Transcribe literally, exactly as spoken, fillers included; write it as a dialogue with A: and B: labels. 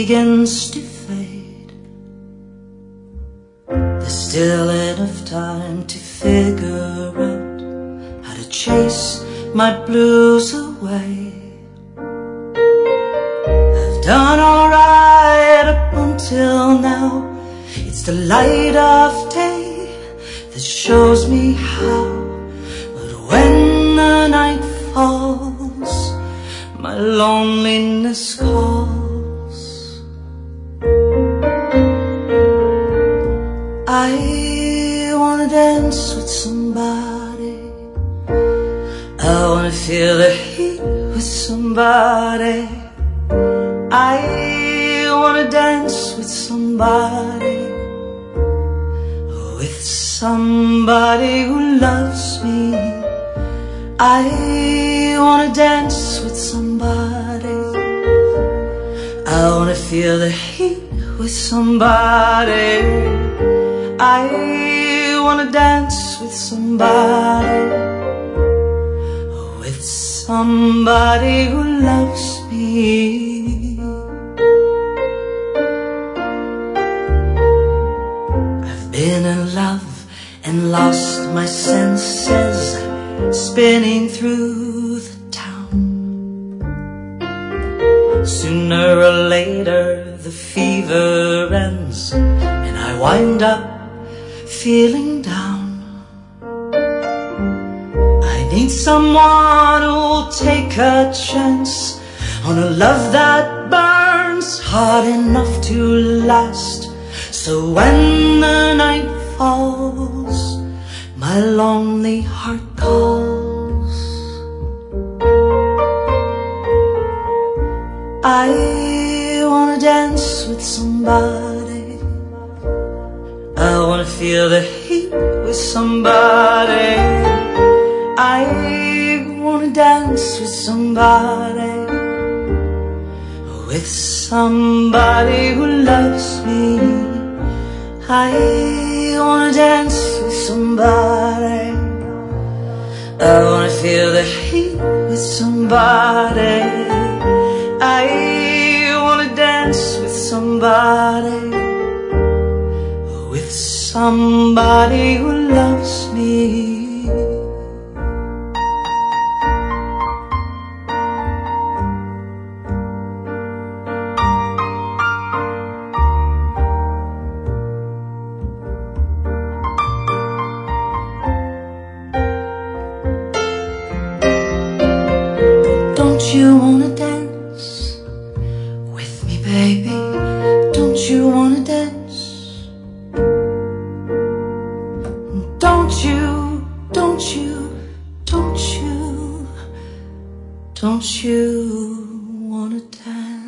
A: begins to fade, there's still enough time to figure out how to chase my blues away. I've done alright up until now. It's the light of day that shows me how. But when the night falls, my loneliness calls. I wanna dance with somebody, I wanna feel the heat with somebody, I wanna dance with somebody, with somebody who loves me. I wanna dance with somebody, I wanna feel the heat with somebody, I wanna dance with somebody, with somebody who loves me. I've been in love and lost my senses, spinning through the town. Sooner or later the fever ends and I wind up feeling down. I need someone who'll take a chance on a love that burns hot enough to last. So when the night falls, my lonely heart calls. I wanna dance with somebody, I wanna feel the heat with somebody, I wanna dance with somebody, with somebody who loves me. I wanna dance with somebody, I wanna feel the heat with somebody, I wanna dance with somebody, with somebody who loves me. Don't you wanna dance with me, baby? Don't you wanna dance? Don't you, don't you, don't you, don't you wanna dance?